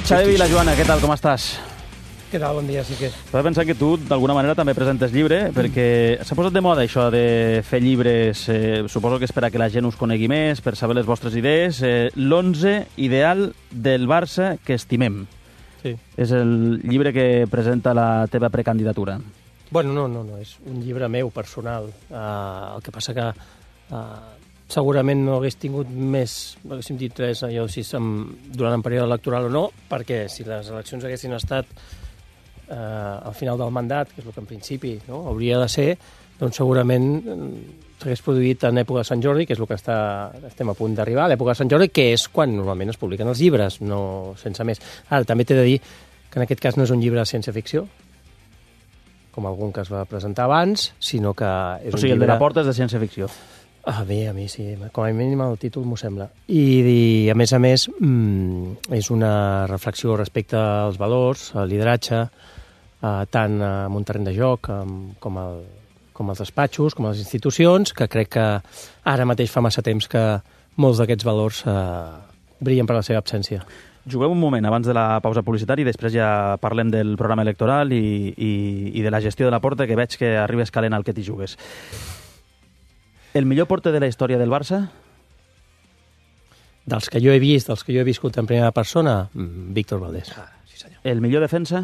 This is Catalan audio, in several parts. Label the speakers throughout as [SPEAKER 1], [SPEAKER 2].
[SPEAKER 1] Xavi Vilajoana, què tal, com estàs?
[SPEAKER 2] Què tal, bon dia, sí que...
[SPEAKER 1] Estava pensant que tu, d'alguna manera, també presentes llibre, perquè s'ha posat de moda això de fer llibres, suposo que és per a que la gent us conegui més, per saber les vostres idees. L'11 ideal del Barça que estimem.
[SPEAKER 2] Sí.
[SPEAKER 1] És el llibre que presenta la teva precandidatura.
[SPEAKER 2] Bueno, no, és un llibre meu, personal. El que passa que segurament no hagués tingut més, no haguéssim dit res, allò, si durant el període electoral o no, perquè si les eleccions haguessin estat al final del mandat, que és el que en principi hauria de ser, doncs segurament s'hagués produït en època de Sant Jordi, que és el que estem a punt d'arribar, l'època de Sant Jordi, que és quan normalment es publiquen els llibres, no sense més. Ara, també t'he de dir que en aquest cas no és un llibre de ciència-ficció, com algun que es va presentar abans, sinó que és un llibre...
[SPEAKER 1] O sigui, el de la porta és de ciència-ficció.
[SPEAKER 2] Bé, a mi sí, com a mínim el títol m'ho sembla. I a més, és una reflexió respecte als valors, al lideratge, tant en un terreny de joc com als despatxos, com a les institucions, que crec que ara mateix fa massa temps que molts d'aquests valors brillen per la seva absència.
[SPEAKER 1] Jugueu un moment abans de la pausa publicitària i després ja parlem del programa electoral i de la gestió de la porta, que veig que arribes calent al que t'hi jugues. El millor porter de la història del Barça?
[SPEAKER 2] Dels que jo he vist, dels que jo he viscut en primera persona, Víctor Valdés.
[SPEAKER 1] Sí, senyor. El millor defensa?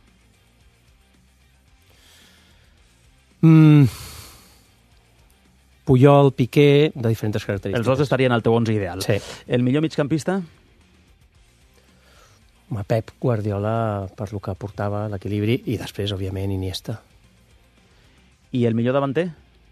[SPEAKER 2] Puyol, Piqué, de diferents característiques.
[SPEAKER 1] Els dos estarien al teu 11 ideal.
[SPEAKER 2] Sí.
[SPEAKER 1] El millor migcampista?
[SPEAKER 2] Pep Guardiola, per lo que portava, l'equilibri, i després, òbviament, Iniesta.
[SPEAKER 1] I el millor davanter?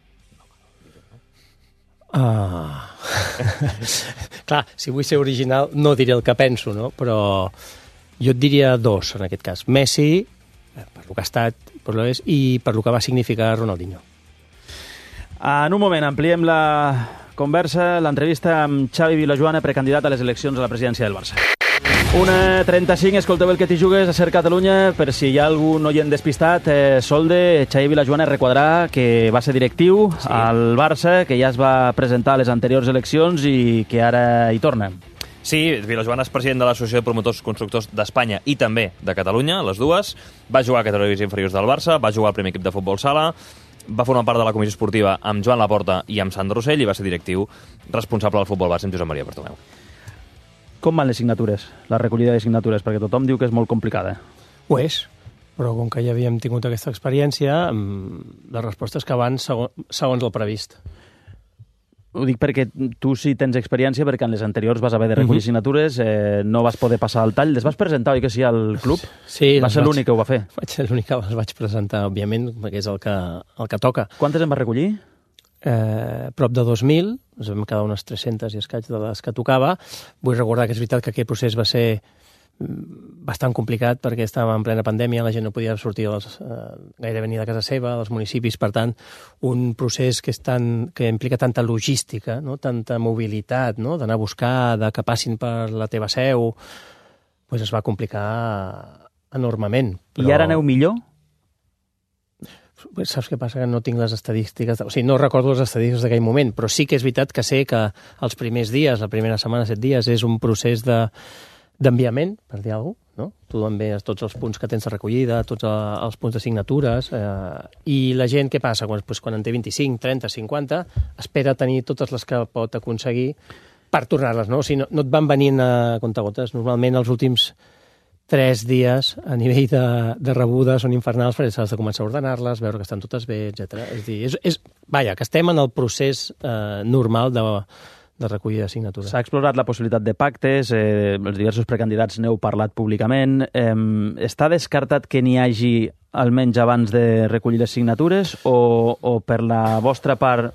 [SPEAKER 2] Clar, si vull ser original no diré el que penso, no? Però jo et diria dos en aquest cas. Messi, per lo que ha estat, per lo és, i per lo que va significar Ronaldinho.
[SPEAKER 1] En un moment ampliem la conversa, l'entrevista amb Xavi Vilajoana, precandidat a les eleccions a la presidència del Barça. 1:35, escolteu el que t'hi jugues a Ser Catalunya. Per si hi ha algun oient despistat, Solde, Xavi Vilajoana recordar que va ser directiu al Barça, que ja es va presentar a les anteriors eleccions i que ara hi torna.
[SPEAKER 3] Sí, Vilajoana és president de l'Associació de Promotors Constructors d'Espanya i també de Catalunya, les dues. Va jugar a categories inferiors del Barça, va jugar al primer equip de futbol sala, va formar part de la comissió esportiva amb Joan Laporta i amb Sandro Rossell i va ser directiu responsable del futbol Barça amb Josep Maria Bartomeu.
[SPEAKER 1] Com van les signatures, la recollida de signatures? Perquè tothom diu que és molt complicada.
[SPEAKER 2] Ho és, però com que ja havíem tingut aquesta experiència, la resposta és que van segons el previst.
[SPEAKER 1] Ho dic perquè tu sí tens experiència, perquè en les anteriors vas haver de recollir signatures, no vas poder passar al tall. Les vas presentar, oi que sí, al club?
[SPEAKER 2] Sí.
[SPEAKER 1] Va ser l'únic que ho va fer?
[SPEAKER 2] Vaig ser l'únic que les vaig presentar, òbviament, perquè és el que toca.
[SPEAKER 1] Quantes en vas recollir?
[SPEAKER 2] Prop de 2.000, ens vam quedar unes 300 i escaig de les que tocava. Vull recordar que és veritat que aquest procés va ser bastant complicat perquè estàvem en plena pandèmia, la gent no podia sortir gairebé ni de casa seva, dels municipis, per tant, un procés que implica tanta logística, no? Tanta mobilitat, no? D'anar a buscar, que passin per la teva seu, doncs es va complicar enormement.
[SPEAKER 1] Però... I ara aneu millor?
[SPEAKER 2] Saps què passa? Que no tinc les estadístiques... O sigui, no recordo les estadístiques d'aquell moment, però sí que és veritat que sé que els primers dies, la primera setmana, 7 dies, és un procés d'enviament, per dir alguna cosa, no? Tu envies tots els punts que tens de recollida, tots els punts de signatures, i la gent, què passa? Quan en té 25, 30, 50, espera tenir totes les que pot aconseguir per tornar-les, no? O sigui, no et van venint a comptagotes. Normalment els últims 3 dies a nivell de rebuda són infernals perquè has de començar a ordenar-les, veure que estan totes bé, etc. És dir, vaja, que estem en el procés normal de recollida de signatures.
[SPEAKER 1] S'ha explorat la possibilitat de pactes, els diversos precandidats n'heu parlat públicament. Està descartat que n'hi hagi almenys abans de recollir les signatures o per la vostra part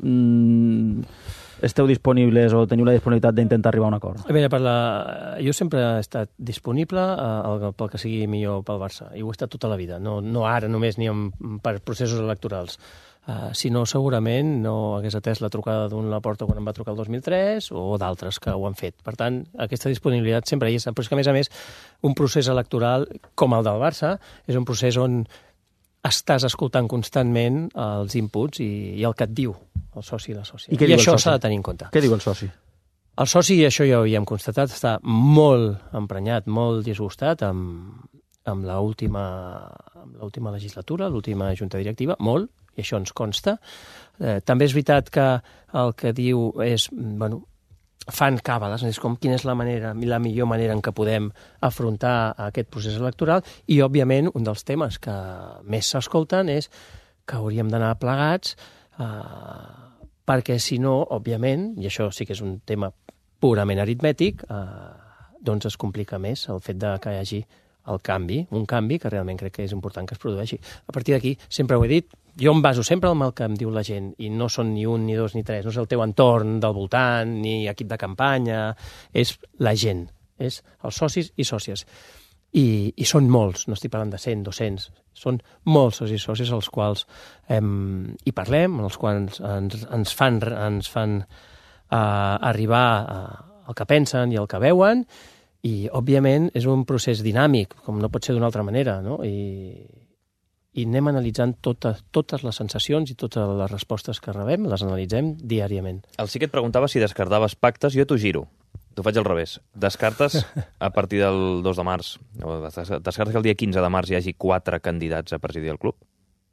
[SPEAKER 1] esteu disponibles o teniu la disponibilitat d'intentar arribar a un acord?
[SPEAKER 2] A veure, jo sempre he estat disponible pel que sigui millor pel Barça, i ho he estat tota la vida, no ara només ni per processos electorals. Si no, segurament no hagués atès la trucada d'un Laporta quan em va trucar el 2003 o d'altres que ho han fet. Per tant, aquesta disponibilitat sempre hi és. Però és que, a més, un procés electoral com el del Barça és un procés on estàs escoltant constantment els inputs i el que et diu el soci i la sòcia.
[SPEAKER 1] I
[SPEAKER 2] això s'ha de tenir en compte.
[SPEAKER 1] Què diu el soci?
[SPEAKER 2] El soci, això ja ho havíem constatat, està molt emprenyat, molt disgustat amb l'última legislatura, l'última junta directiva, molt, i això ens consta. També és veritat que el que diu és, bueno, fan càbales, és com quina és la millor manera en què podem afrontar aquest procés electoral, i, òbviament, un dels temes que més s'escolten és que hauríem d'anar plegats, perquè, si no, òbviament, i això sí que és un tema purament aritmètic, doncs es complica més el fet de que hi hagi el canvi, un canvi que realment crec que és important que es produeixi. A partir d'aquí, sempre ho he dit, jo em baso sempre en el que em diu la gent, i no són ni un, ni dos, ni tres, no és el teu entorn del voltant, ni equip de campanya, és la gent, és els socis i sòcies. I són molts, no estic parlant de 100, 200, són molts socis i sòcies als quals hi parlem, als quals ens fan arribar el que pensen i el que veuen, i, òbviament, és un procés dinàmic, com no pot ser d'una altra manera, no? I anem analitzant totes les sensacions i totes les respostes que rebem, les analitzem diàriament.
[SPEAKER 3] El sí que et preguntava si descartaves pactes, jo t'ho giro. T'ho faig al revés. Descartes a partir del 2 de març, o descartes que el dia 15 de març hi hagi 4 candidats a presidir el club?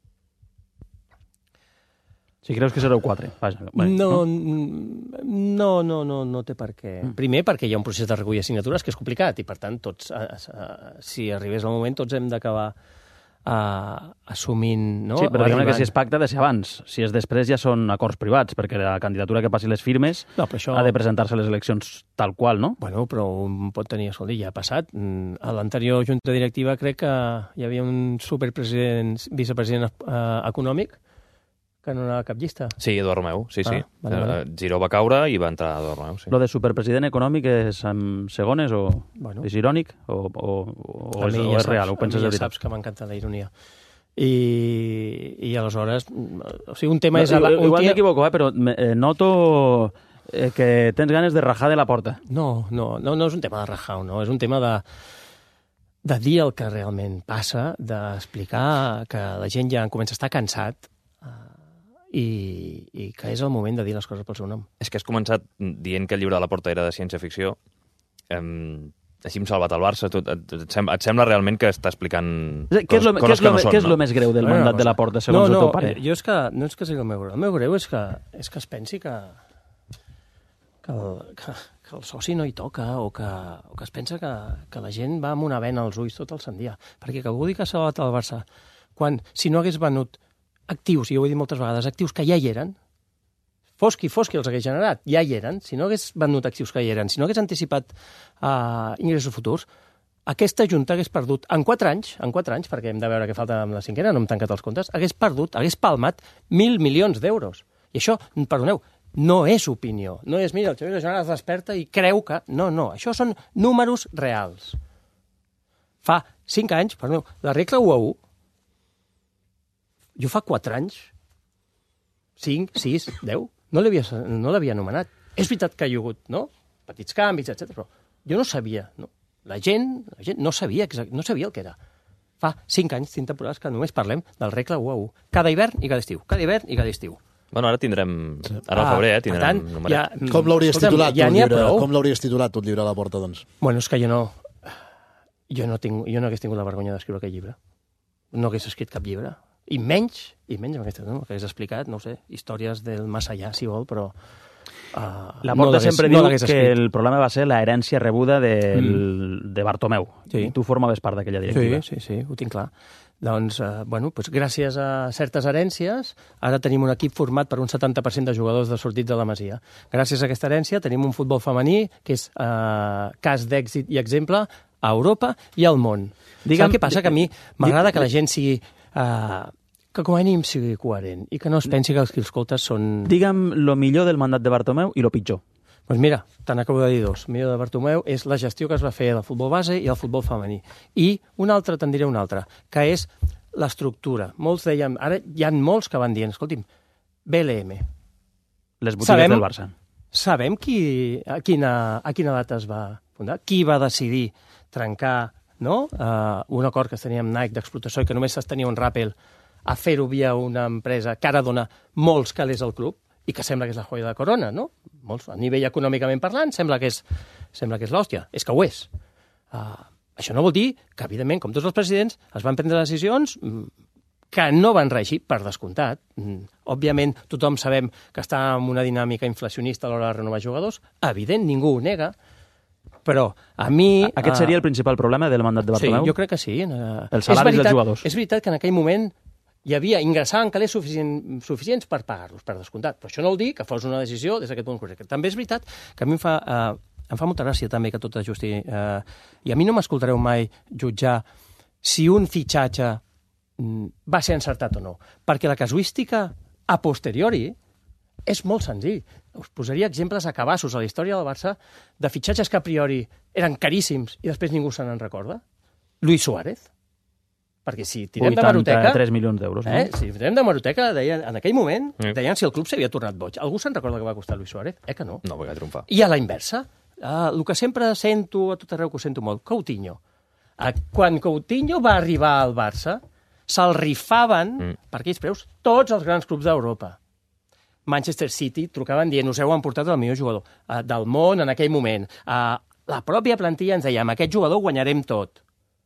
[SPEAKER 1] Si creus que sereu 4. Vaja,
[SPEAKER 2] no té per què. Primer, perquè hi ha un procés de recollir signatures que és complicat i, per tant, tots, si arribés el moment, tots hem d'acabar assumint... No?
[SPEAKER 1] Sí, però diguem que si és pacte ha de ser abans. Si és després ja són acords privats, perquè la candidatura que passi les firmes ha de presentar-se a les eleccions tal qual, no?
[SPEAKER 2] Bueno, però un pot tenir... Escolta, ja ha passat. A l'anterior junta directiva crec que hi havia un vicepresident econòmic que no anava a cap llista.
[SPEAKER 3] Sí, Eduard Romeu, sí.
[SPEAKER 2] Vale.
[SPEAKER 3] Giró va caure i va entrar Eduard Romeu, sí.
[SPEAKER 1] Lo de superpresident econòmic és amb segones o és irònic o és real? Ho penses de veritat?
[SPEAKER 2] Ja saps que m'encanta la ironia. I aleshores... O sigui, un tema és...
[SPEAKER 1] Igual m'equivoco, però noto que tens ganes de rajar de la porta.
[SPEAKER 2] No és un tema de rajar, no. És un tema de dir el que realment passa, d'explicar que la gent ja comença a estar cansat i que és el moment de dir les coses pel seu nom.
[SPEAKER 3] És que has començat dient que el llibre de la porta era de ciència-ficció. Així hem salvat el Barça. Et sembla realment que està explicant coses que no són,
[SPEAKER 1] Què és el més greu del mandat de la porta, segons el teu pare?
[SPEAKER 2] Jo és que no és que sigui el meu greu. El meu greu és que es pensi que el soci no hi toca o que es pensa que la gent va amb una vena als ulls tot el sant dia. Perquè que algú digui que s'ha salvat el Barça si no hagués venut actius, i ho he dit moltes vegades, actius que ja hi eren, fos qui els hagués generat, ja hi eren, si no hagués venut actius que hi eren, si no hagués anticipat ingressos futurs, aquesta junta hagués perdut en 4 anys, perquè hem de veure què falta amb la cinquena, no hem tancat els comptes, hagués palmat 1.000 milions d'euros. I això, perdoneu, no és opinió, no és, mira, el Xavier General es desperta i creu que... No, això són números reals. Fa 5 anys, perdoneu, la regla 1:1, jo fa 4 anys, 5, 6, 10, no l'havia anomenat. És veritat que hi ha hagut, no?, petits canvis, etc. Però jo no sabia, no? La gent no sabia el que era. Fa 5 anys, 5 temporades, que només parlem del regla 1:1. Cada hivern i cada estiu.
[SPEAKER 3] Bueno, ara tindrem... Ara al febrer, tindrem un numeret.
[SPEAKER 4] Com l'hauries titulat, un llibre a la porta, doncs?
[SPEAKER 2] Bueno, és que jo no hagués tingut la vergonya d'escriure aquest llibre. No hagués escrit cap llibre. I menys amb aquesta, no? Que hagués explicat, no sé, històries del més allà, si vol, però...
[SPEAKER 1] La Porta sempre diu que el problema va ser la herència rebuda de Bartomeu.
[SPEAKER 2] Sí.
[SPEAKER 1] I tu formaves part d'aquella directiva.
[SPEAKER 2] Sí, ho tinc clar. Doncs, gràcies a certes herències, ara tenim un equip format per un 70% de jugadors de sortits de la Masia. Gràcies a aquesta herència tenim un futbol femení que és cas d'èxit i exemple a Europa i al món. Saps què passa? Que a mi m'agrada que la gent sigui... que com a mínim sigui coherent i que no es pensi que els que escoltes són...
[SPEAKER 1] Digue'm lo millor del mandat de Bartomeu i lo pitjor.
[SPEAKER 2] Doncs mira, te n'acabo de dir 2. El millor de Bartomeu és la gestió que es va fer del futbol base i el futbol femení. I te'n diré una altra, que és l'estructura. Molts deien... Ara hi ha molts que van dient, escolti'm, BLM.
[SPEAKER 1] Les botigues del Barça.
[SPEAKER 2] Sabem a quina data es va fundar? Qui va decidir trencar, no?, un acord que es tenia amb Nike d'explotació i que només es tenia un Rappel a fer-ho via una empresa que ara dona molts calés al club i que sembla que és la joia de corona, no? molts. A nivell econòmicament parlant, sembla que és l'hòstia. És que ho és. Això no vol dir que, evidentment, com tots els presidents, es van prendre decisions que no van reeixir, per descomptat. Òbviament, tothom sabem que està en una dinàmica inflacionista a l'hora de renovar jugadors. Evident, ningú ho nega. Però a mi...
[SPEAKER 1] Aquest seria el principal problema del mandat de Bartomeu?
[SPEAKER 2] Sí, jo crec que sí.
[SPEAKER 1] Els salaris dels jugadors.
[SPEAKER 2] És veritat que en aquell moment ingressaven calés suficients per pagar-los, per descomptat. Però això no vol dir que fos una decisió des d'aquest punt correcte. També és veritat que a mi em fa molta gràcia també que tot ajusti. I a mi no m'escoltareu mai jutjar si un fitxatge va ser encertat o no. Perquè la casuística a posteriori és molt senzill. Us posaria exemples a cabassos a la història del Barça de fitxatges que a priori eren caríssims i després ningú se n'en recorda. Luis Suárez. Perquè si tirem de Maroteca...
[SPEAKER 1] 83 milions d'euros, no?
[SPEAKER 2] Si tirem de Maroteca, en aquell moment, deien si el club s'havia tornat boig. Algú se'n recorda que va costar Luis Suárez? Que no.
[SPEAKER 3] No, perquè va triomfar.
[SPEAKER 2] I a la inversa, el que sempre sento, a tot arreu que ho sento molt, Coutinho. Quan Coutinho va arribar al Barça, se'l rifaven per aquells preus tots els grans clubs d'Europa. Manchester City trucaven dient us heu emportat el millor jugador del món en aquell moment. La pròpia plantilla ens deia amb aquest jugador guanyarem tot.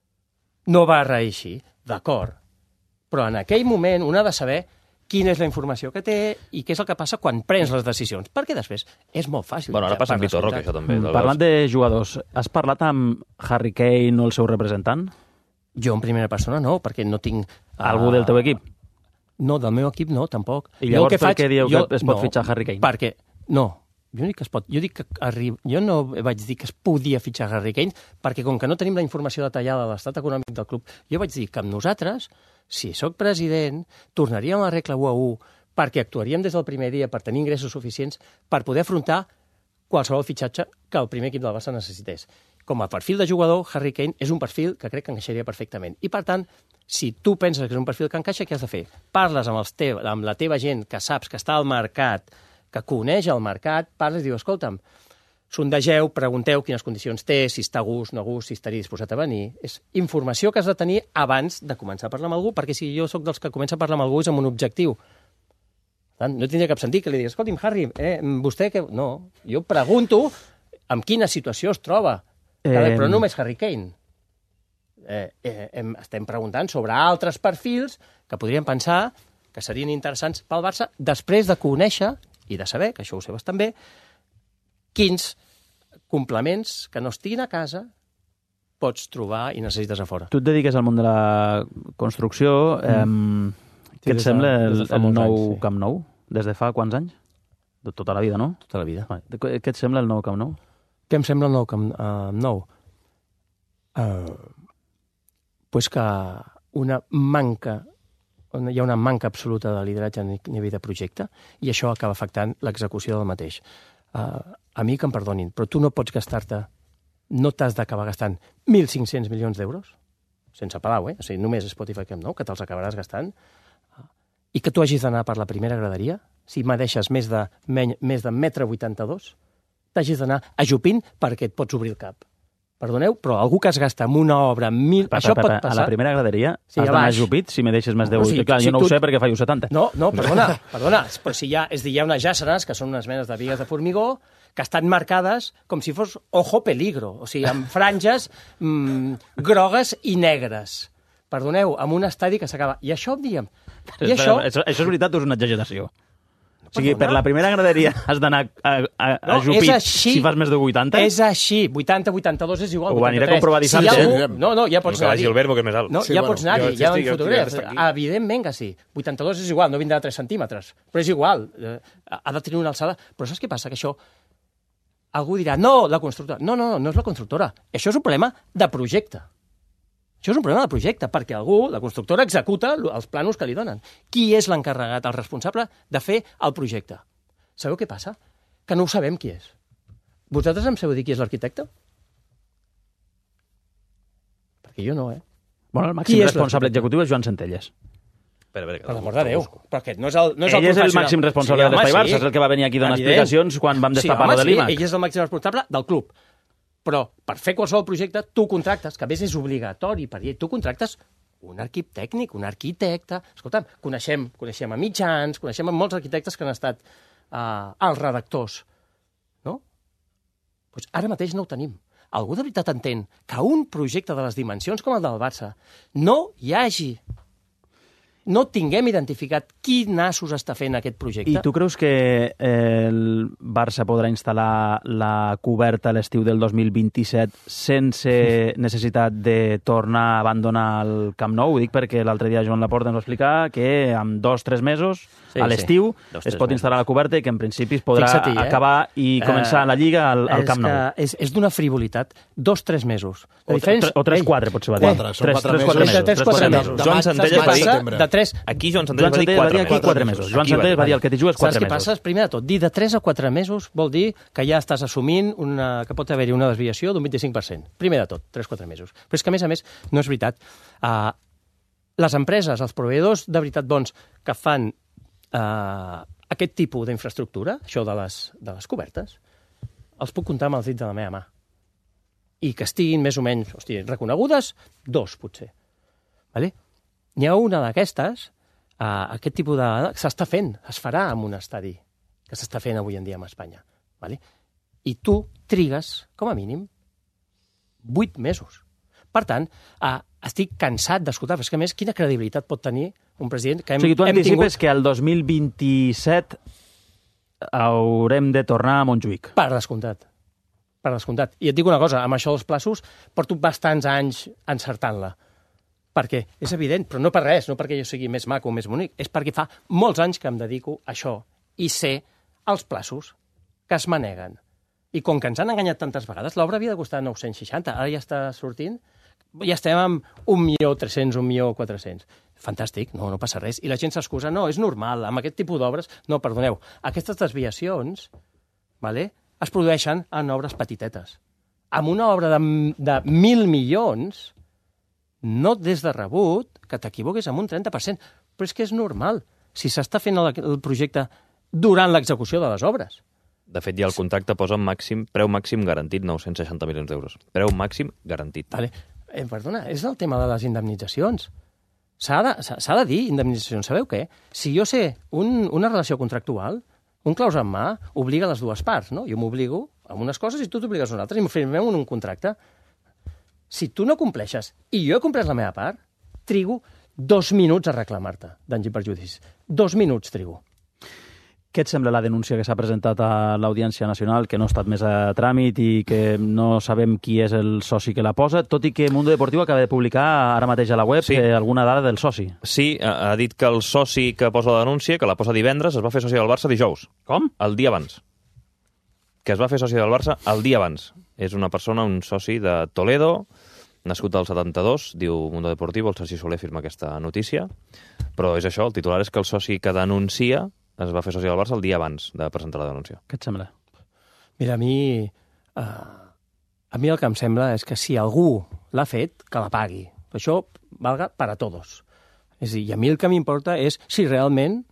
[SPEAKER 2] No va reeixir, d'acord. Però en aquell moment un ha de saber quina és la informació que té i què és el que passa quan prens les decisions. Perquè després és molt fàcil.
[SPEAKER 3] Bueno, ara passa amb Vitor Roque, això també.
[SPEAKER 1] Parlant de jugadors, has parlat amb Harry Kane o el seu representant?
[SPEAKER 2] Jo en primera persona no, perquè no tinc...
[SPEAKER 1] Algú del teu equip?
[SPEAKER 2] No, del meu equip no, tampoc.
[SPEAKER 1] I llavors per què dieu que es pot fitxar Harry Kane?
[SPEAKER 2] Perquè, no, jo dic que es pot. Jo no vaig dir que es podia fitxar Harry Kane, perquè com que no tenim la informació detallada de l'estat econòmic del club, jo vaig dir que amb nosaltres, si sóc president, tornaríem a la regla 1 a 1, perquè actuaríem des del primer dia per tenir ingressos suficients per poder afrontar qualsevol fitxatge que el primer equip del Barça necessités. Com a perfil de jugador, Harry Kane és un perfil que crec que encaixaria perfectament. I, per tant, si tu penses que és un perfil que encaixa, què has de fer? Parles amb la teva gent que saps que està al mercat, que coneix el mercat, parles i dius, escolta'm, sondegeu, pregunteu quines condicions té, si està a gust, no a gust, si estaria disposat a venir. És informació que has de tenir abans de començar a parlar amb algú, perquè si jo sóc dels que comença a parlar amb algú és amb un objectiu. No tindria cap sentit que li digués, escolti'm, Harry, vostè què... No, jo pregunto en quina situació es troba. Però no només Harry Kane. Estem preguntant sobre altres perfils que podríem pensar que serien interessants pel Barça després de conèixer i de saber, que això ho sé bastant bé, quins complements que no estiguin a casa pots trobar i necessites a fora.
[SPEAKER 1] Tu et dediques al món de la construcció. Què et sembla el nou Camp Nou? Des de fa quants anys? De tota la vida, no?
[SPEAKER 2] Tota la vida.
[SPEAKER 1] Què et sembla el nou Camp Nou?
[SPEAKER 2] Què em sembla el nou Camp Nou? Pues que hi ha una manca absoluta de lideratge a nivell de projecte i això acaba afectant l'execució del mateix. A mi que em perdonin, però tu no pots gastar-te, no t'has d'acabar gastant 1.500 milions d'euros, sense palau, O sigui, només Spotify Camp Nou, que te'ls acabaràs gastant, i que tu hagis d'anar per la primera graderia, si me deixes més de 1,82 m, t'hagis d'anar ajupint perquè et pots obrir el cap. Perdoneu, però algú que es gasta en una obra... Això pot passar...
[SPEAKER 1] A la primera graderia has d'anar ajupit si me deixes més de 8. Clar, jo no ho sé perquè faig 70.
[SPEAKER 2] No, perdona, però si hi ha unes jàsseres, que són unes menes de bigues de formigó, que estan marcades com si fos ojo peligro, o sigui, amb franges grogues i negres. Perdoneu, amb un estadi que s'acaba. I això, diguem...
[SPEAKER 1] Això és veritat o és una exageració? O sigui, per la primera graderia has d'anar ajupit si fas més de 80?
[SPEAKER 2] És així. 80, 82 és igual.
[SPEAKER 1] Ho aniré a comprovar dissabte.
[SPEAKER 2] No, ja pots anar-hi.
[SPEAKER 3] Gilberto, que és més alt.
[SPEAKER 2] No, ja pots anar-hi, ja en fotografies. Evidentment que sí. 82 és igual, no vindrà a 3 centímetres. Però és igual. Ha de tenir una alçada. Però saps què passa? Que això... Algú dirà, no, la constructora. No és la constructora. Això és un problema de projecte. Això és un problema de projecte, perquè algú, la constructora, executa els planos que li donen. Qui és l'encarregat, el responsable de fer el projecte? Sabeu què passa? Que no ho sabem qui és. Vosaltres em sabeu dir qui és l'arquitecte? Perquè jo no,
[SPEAKER 1] Bueno, el màxim responsable executiu és Joan Centelles.
[SPEAKER 2] Per l'amor de Déu. Però aquest no és el professional.
[SPEAKER 1] Ell és el màxim responsable de l'Espai Barça, és el que va venir aquí a donar explicacions quan vam destapar lo de l'IMAC.
[SPEAKER 2] Ell és el màxim responsable del club. Però per fer qualsevol projecte, tu contractes, que a més és obligatori per llei, tu contractes un equip tècnic, un arquitecte... Escolta'm, coneixem a mitjans, coneixem a molts arquitectes que han estat els redactors. Doncs ara mateix no ho tenim. Algú de veritat entén que un projecte de les dimensions com el del Barça no tinguem identificat quin nassos està fent aquest projecte.
[SPEAKER 1] I tu creus que el Barça podrà instal·lar la coberta a l'estiu del 2027 sense necessitat de tornar a abandonar el Camp Nou? Ho dic perquè l'altre dia Joan Laporta ens va explicar que en 2-3 mesos, a l'estiu, es pot instal·lar la coberta i que en principi es podrà acabar i començar la Lliga al Camp Nou.
[SPEAKER 2] És d'una frivolitat. 2-3 mesos.
[SPEAKER 1] O 3-4, potser va dir.
[SPEAKER 2] 3-4 mesos.
[SPEAKER 3] Joan Centelles va dir...
[SPEAKER 2] Aquí
[SPEAKER 3] Joan Centelles va dir 4
[SPEAKER 1] mesos. Joan Centelles va dir el que t'hi jugues 4 mesos.
[SPEAKER 2] Saps què passa? Primer de tot, dir de 3 a 4 mesos vol dir que ja estàs assumint que pot haver-hi una desviació d'un 25%. Primer de tot, 3-4 mesos. Però és que, a més, no és veritat. Les empreses, els proveïdors de veritat bons que fan aquest tipus d'infraestructura, això de les cobertes, els puc comptar amb els dits de la meva mà. I que estiguin més o menys reconegudes, 2, potser. Vale? N'hi ha una d'aquestes, aquest tipus de... s'està fent, es farà en un estadi que s'està fent avui en dia a Espanya. Vale? I tu trigues, com a mínim, 8 mesos. Per tant, estic cansat d'escoltar, però és que, a més, quina credibilitat pot tenir un president que hem tingut... O sigui,
[SPEAKER 1] tu anticipes que el 2027 haurem de tornar a Montjuïc.
[SPEAKER 2] Per descomptat. I et dic una cosa, amb això dels plaços porto bastants anys encertant-la. Perquè és evident, però no per res, no perquè jo sigui més maco o més bonic, és perquè fa molts anys que em dedico a això i sé els plaços que es maneguen. I com que ens han enganyat tantes vegades, l'obra havia de costar 960, ara ja està sortint, ja estem amb 1.300.000, 1.400.000. Fantàstic, no passa res. I la gent s'excusa, no, és normal, amb aquest tipus d'obres... No, perdoneu, aquestes desviacions es produeixen en obres petitetes. Amb una obra de 1.000 milions... no des de rebut que t'equivoquis amb un 30%, però és que és normal si s'està fent el projecte durant l'execució de les obres.
[SPEAKER 3] De fet, ja el contracte posa preu màxim garantit, 960 milions d'euros. Preu màxim garantit.
[SPEAKER 2] Vale. Perdona, és el tema de les indemnitzacions. S'ha de dir indemnitzacions. Sabeu què? Si jo sé una relació contractual, un claus en mà obliga les dues parts, no? Jo m'obligo a unes coses i tu t'obligues a unes altres i firmem un contracte. Si tu no compleixes i jo he comprès la meva part, trigo 2 minuts a reclamar-te danys i perjudicis. 2 minuts trigo.
[SPEAKER 1] Què et sembla la denúncia que s'ha presentat a l'Audiència Nacional, que no ha estat més a tràmit i que no sabem qui és el soci que la posa, tot i que Mundo Deportivo acaba de publicar ara mateix a la web alguna dada del soci?
[SPEAKER 3] Sí, ha dit que el soci que posa la denúncia, que la posa divendres, es va fer soci del Barça dijous.
[SPEAKER 1] Com?
[SPEAKER 3] El dia abans. Que es va fer soci del Barça el dia abans. És una persona, un soci de Toledo, nascut al 72, diu Mundo Deportivo, el Sergi Soler firma aquesta notícia, però és això, el titular és que el soci que denuncia es va fer soci del Barça el dia abans de presentar la denúncia.
[SPEAKER 1] Què et sembla?
[SPEAKER 2] Mira, a mi el que em sembla és que si algú l'ha fet, que la pagui. Això valga per a tots. És a dir, i a mi el que m'importa és si realment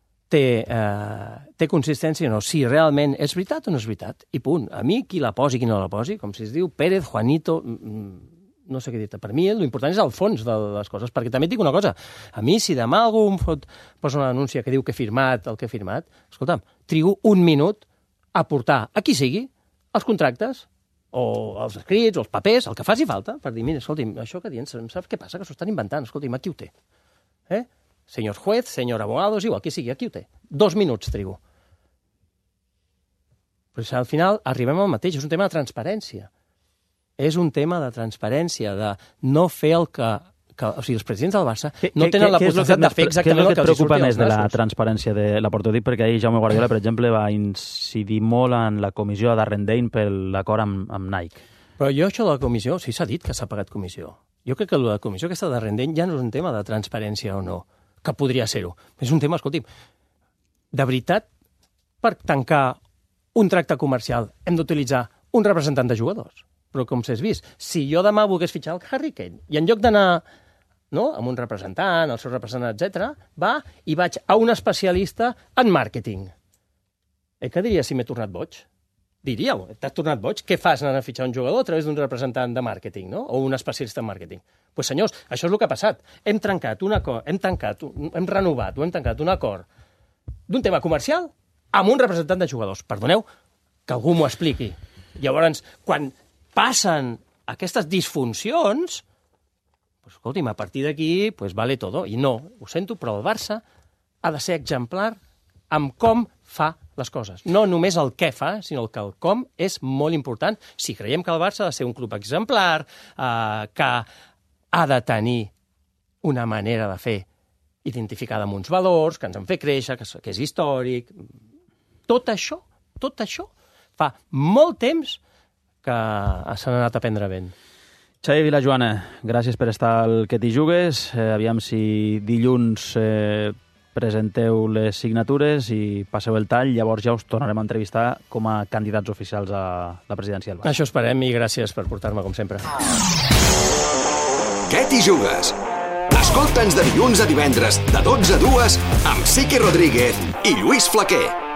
[SPEAKER 2] té consistència o no, si realment és veritat o no és veritat. I punt. A mi, qui la posi, qui no la posi, com si es diu Pérez, Juanito... no sé què dir-te. Per mi l'important és el fons de les coses, perquè també et dic una cosa. A mi, si demà algú em posa una denúncia que diu que he firmat el que he firmat, escolta'm, trigo 1 minut a portar a qui sigui els contractes, o els escrits, o els papers, el que faci falta, per dir, mira, escolti'm, això que diuen, saps què passa? Que s'ho estan inventant. Escolti'm, aquí ho té. Senyor juez, senyor abogado, és igual, qui sigui, aquí ho té. 2 minuts trigo. Però al final arribem al mateix, és un tema de transparència. És un tema de transparència, de no fer el que... O sigui, els presidents del Barça no tenen la possibilitat de fer exactament el que els surti als nassos. Què és el que et preocupa
[SPEAKER 1] més de la transparència de la Porto? Dic perquè ahir Jaume Guardiola, per exemple, va incidir molt en la comissió d'Arrendain per l'acord amb Nike.
[SPEAKER 2] Però jo això de la comissió, sí s'ha dit que s'ha pagat comissió. Jo crec que la comissió aquesta d'Arrendain ja no és un tema de transparència o no, que podria ser-ho. És un tema, escolti'm, de veritat, per tancar un tracte comercial hem d'utilitzar un representant de jugadors. Però com s'has vist, si jo demà volgués fitxar el Harry Kane i en lloc d'anar amb un representant, el seu representant, etc., va i vaig a un especialista en màrqueting. Què diria si m'he tornat boig? Diríeu, t'has tornat boig? Què fas anant a fitxar un jugador a través d'un representant de màrqueting, no? O un especialista en màrqueting? Doncs senyors, això és el que ha passat. Hem renovat o hem tancat un acord d'un tema comercial amb un representant de jugadors. Perdoneu, que algú m'ho expliqui. Llavors, quan passen aquestes disfuncions, pues, escolti'm, a partir d'aquí, pues vale todo. I no, ho sento, però el Barça ha de ser exemplar amb com fa les coses. No només el què fa, sinó el com és molt important. Si creiem que el Barça ha de ser un club exemplar, que ha de tenir una manera de fer identificada amb uns valors, que ens han fet créixer, que és històric... Tot això fa molt temps que s'han anat a prendre vent.
[SPEAKER 1] Xavi Vilajoana, gràcies per estar al Que t'hi jugues. Aviam si dilluns presenteu les signatures i passeu el tall, llavors ja us tornarem a entrevistar com a candidats oficials a la presidència del Barça.
[SPEAKER 2] Això esperem i gràcies per portar-me, com sempre.
[SPEAKER 5] Què t'hi jugues? Escolta'ns de dilluns a divendres, de 12 a 2, amb Siqui Rodríguez i Lluís Flaquer.